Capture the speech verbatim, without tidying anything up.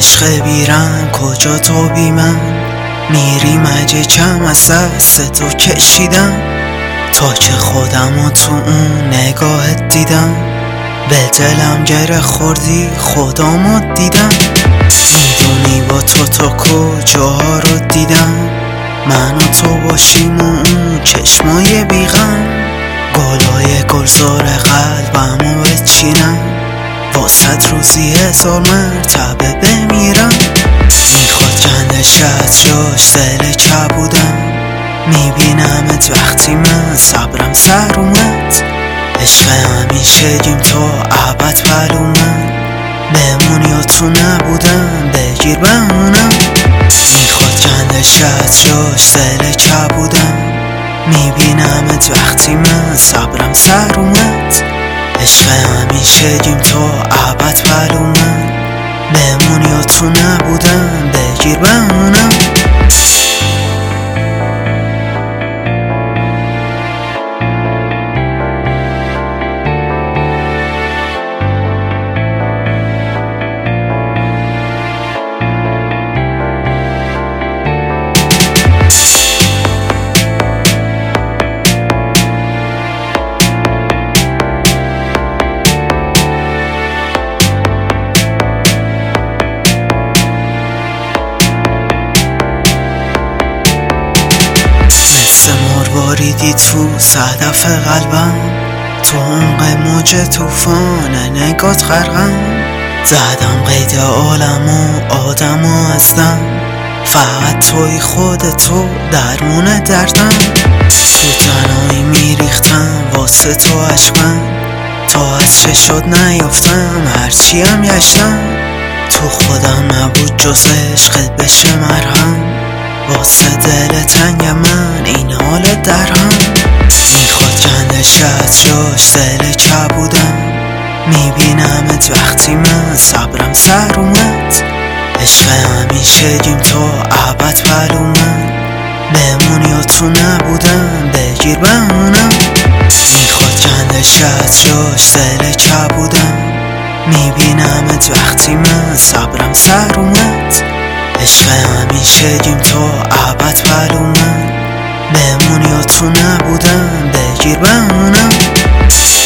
عشق بیرم کجا تو بی من میری مگه کم از دست تو کشیدم تا که خودمو تو اون نگاهت دیدم به دلم گره خوردی خودمو دیدم میدونی با تو تا کجاها رو دیدم من و تو باشیم و اون چشمای بیغم گلای گلزار قلبمو بچینم واسد روزی هزار مرتبه بمیرم میخواد کندشت جاش دل کبودم میبینمت وقتی من صبرم سر اومد عشق همیشگیم تا ابد معلومم بمون یا تو نبودم بگیر بمونم میخواد کندشت جاش دل کبودم میبینمت وقتی من صبرم سر اومد عشق همیشگیم تا ابد معلومم بمون یا تو نبودم بگیر بمونم باریدی تو صدف قلبم تو عمق موج توفان نگات غرقم زدم قید عالم و آدم و هستم فقط توی خود تو درمون دردم تو تنهایی میریختم واسه تو عشقم تا از چشات نیافتم هرچیم گشتم تو خودم نبود جز عشقت بشه مرهم واسه دل تنگ من این حال درهم میخواد کندشت جاش دل کبودم میبینمت وقتی من صبرم سر اومد عشق همیشگیم تا ابد معلومم بمون یا تو نبودم بگیر بمونم میخواد کندشت جاش دل کبودم میبینمت وقتی من صبرم سر اومد عشق همیشگیم تا ابد معلومم بمون یا تو نبودم بگیر بمونم